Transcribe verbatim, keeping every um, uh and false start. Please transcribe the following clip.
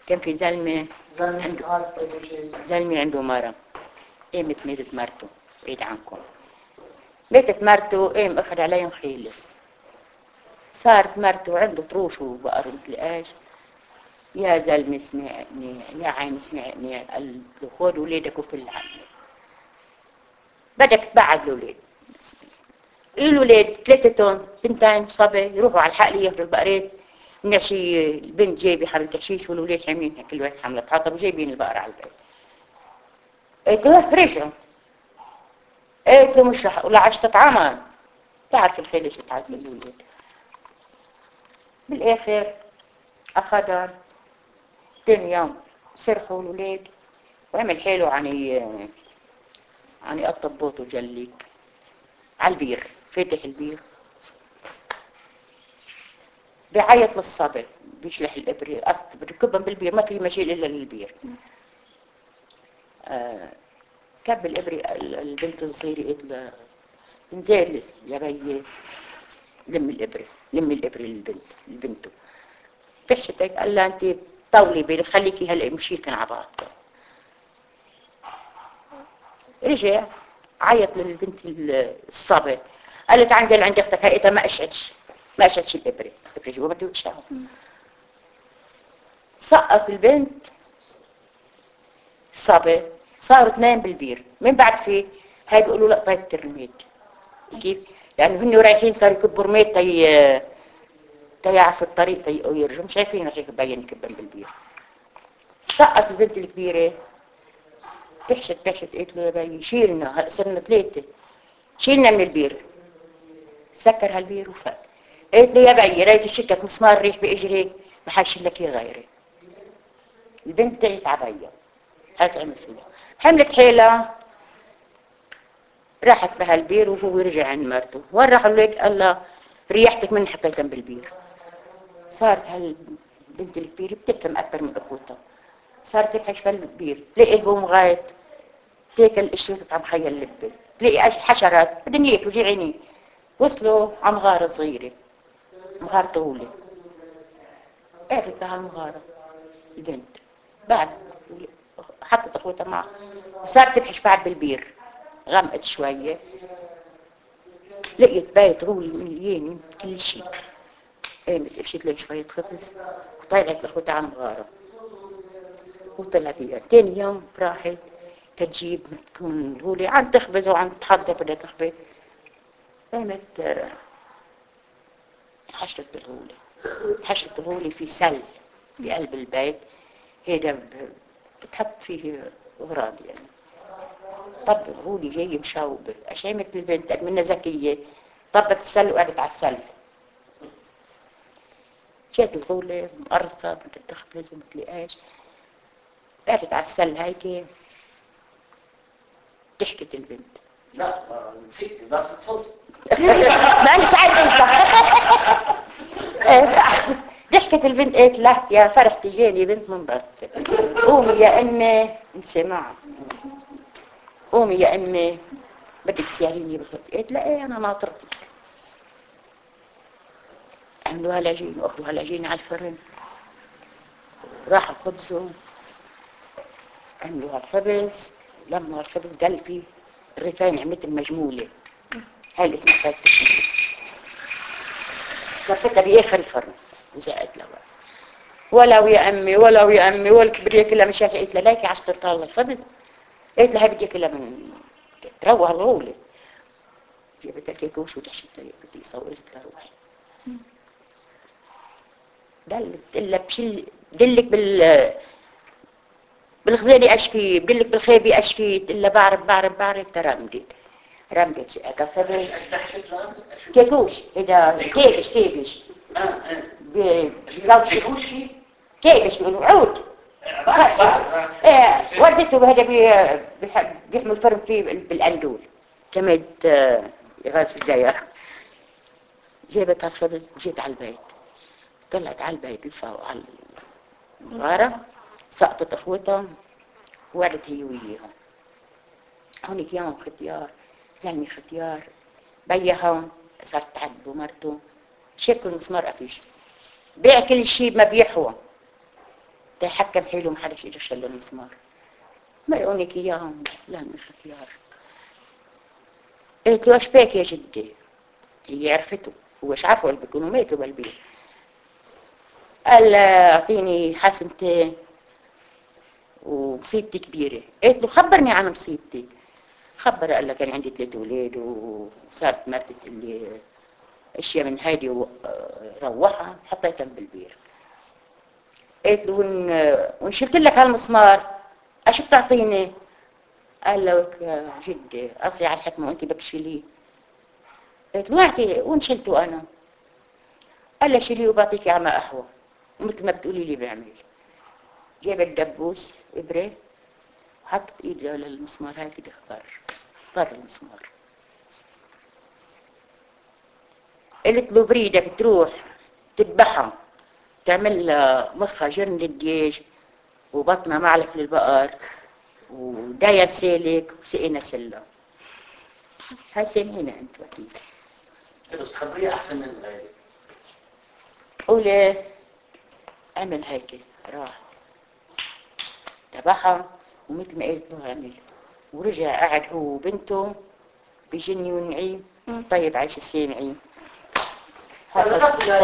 كان في زلمة عنده زلمة عنده مرة، قامت ماتت مرته بعيد عنكم، ماتت مرته قام أخذ عليهم خيلة، صارت مرته عنده طروش وبقر متلقاش. يا زلمة اسمعني، يا عين اسمعني، قال له خذ ولادك وفي العالم، بدك تبعد الولاد. الولاد ثلاثتهم بنتين صبي يروحوا على الحقل ياخذوا البقرات، ماشي البنت جايبه حملة حشيش والولاد حاملينها كل واحد حملة حطب وجايبين البقرة على البيت. قلت له رجعوا، قلت له مش رح ولا عشت طعاما، تعرف الخيل ايش بتعذب الولاد. بالاخر اخذها ثاني يوم سرحوا الولاد وعمل حاله عني عني قطب بوط وجليك على البير، فاتح البير بيعيط للصبي، بيشلح الابره قصد بركبهم بالبير، ما في مجال الا للبير. آه كب الابره البنت الصغيره قالت له انزل يا بي لم الابره، لم الابره للبنت لبنته. فحشت هيك قال لها انت طولي بالك خليكي هلا مشيلكن على بعض. رجع عيط للبنت الصبي، قالت انزل عند اختك، هيئتها ما اشعتش ما اشعتش الابره، الابره جوا بده يتشعر. سقط البنت الصبي، صاروا اثنين بالبير. من بعد فيه هاي بيقولوا لا طيب الرميد. كيف؟ لانه هن رايحين صاروا يكبوا رميد تي تيعرفوا الطريق تي يرجعوا، مش شايفين رح يبين يكبن بالبير. سقط البنت الكبيره، بحشت بحشت قالت له يا بي شيلنا، هلا صرنا ثلاثه، شيلنا من البير. سكر هالبير وفات. قالت له يا بي ريت شكك مسمار ريح باجري ما حيشيل لك اياه غيري. البنت تعيت عبيه، هيك عمل فيها، حملت حيلها راحت بهالبير وهو رجع عند مرته. وين راح الولاد؟ قال لها ريحتك من حطيتها بالبير. صارت هالبنت الكبيره بتفهم اكثر من اخوتها، صارت تبحث في البير تلاقي البوم غايت تاكل الاشياء تطعم خيال اللبه، تلاقي حشرات بدهم ياكلوا جيعانين. وصلوا على مغاره صغيره، مغاره طويله، قعدت بهالمغاره البنت بعد حطت اخوتها معها وصارت تبحث بعد بالبير. غمقت شويه لقيت بيت غولي مليان كل شيء، قامت اشيت لها شويه خبز وطلعت لاخوتها على المغاره وطلعت بيها. ثاني يوم راحت تجيب تكون غولي عم تخبز وعم تحضر بدها تخبز، قامت حشرت بالغولي، حشرت الغولي في سل بقلب البيت، هيدا بتحط فيه اغراض يعني. طب الغولي جاي مشوبه، اشامت البنت قد منها ذكيه، طبت السل وقعدت على السل. جات الغولة مقرصة بدها تخبز ومتلاقاش، قعدت على السل هيك ضحكت البنت. لا نسيتي لا تتفصل. ما مش عارفة ضحكت البنت قالت لا يا فرحتي جاني بنت من ضرتك، قومي يا امي انسمع، قومي يا امي بدك تسيريني بالخبز. قالت لا ايه انا ناطرتك. عملوا هالعجين واخذوا هالعجين على الفرن، راحوا خبزوا، عملوا هالخبز، لما الخبز قل فيه الرغيفين عملت المجمولة، هاي اللي اسمها فايدة الشمس. لفتها بآخر الفرن وزقت لها ولو يا أمي ولو يا أمي والكبرية كلها مش هيك. قلت لها ليكي عشت طالة الخبز؟ قلت لها هاي بدي كلها من تروح الغولة. جابت الكيكوش وتحشت لي بدي صورت لها روحي. دلت إلا بشل دلك بال بالخزانة أشفي، بدلك بالخيبة أشفي، إلا بعرف بعرف بعرف ترمدت رمدت كفر كيكوش هذا كيكش كيكش كيكوش كيكش من عود ايه وديته بهذا بيحمل فرن فيه بالاندول كمد يغاث الجاية. جابت الخبز وجيت على البيت، طلعت على البيت الفاو على المغارة، سقطت اخوتها وقعدت هي وياهم. هونيك يوم ختيار زلمي ختيار بيا هون صارت تعذبه مرته، شكل مسمار قفيش بيع كل شيء ما بيحوى، تحكم حيله ما حدش يجي شل المسمار. مرقونك اياهم لا مش اختيار. قلت له ايش بك يا جدي؟ هي عرفته وش عارفه اللي بيكونوا ماتوا بالبيت. قال اعطيني حسنتين ومصيبتي كبيرة. قلت له خبرني عن مصيبتي. خبر قال لك كان عندي ثلاث اولاد وصارت مرتي اللي اشياء من هيدي وروحها حطيتهم بالبير. قلت له وين وين شلت لك هالمسمار ايش بتعطيني؟ قال لك يا جدي اصلي على الحكمه وانت بكشفي. قلت له اعطي وين شلته انا؟ قال لي شيلي وبعطيك يا ماء قهوه ومثل ما بتقولي لي بعمل. جاب الدبوس ابره وحطت ايده على المسمار هاي كده طر طر المسمار. قلت له بريدك تروح تذبحها تعمل لها مخها جرن للدجاج وبطنها معلف للبقر وداية بسالك وسقينا سلة. هاي سامعينها انتوا اكيد. بس تخبريه احسن من غيرك. قولي اعمل هيك راح ذبحها ومثل ما قلت له عمل ورجع قعد هو وبنته بجني ونعيم. طيب عايش السامعين.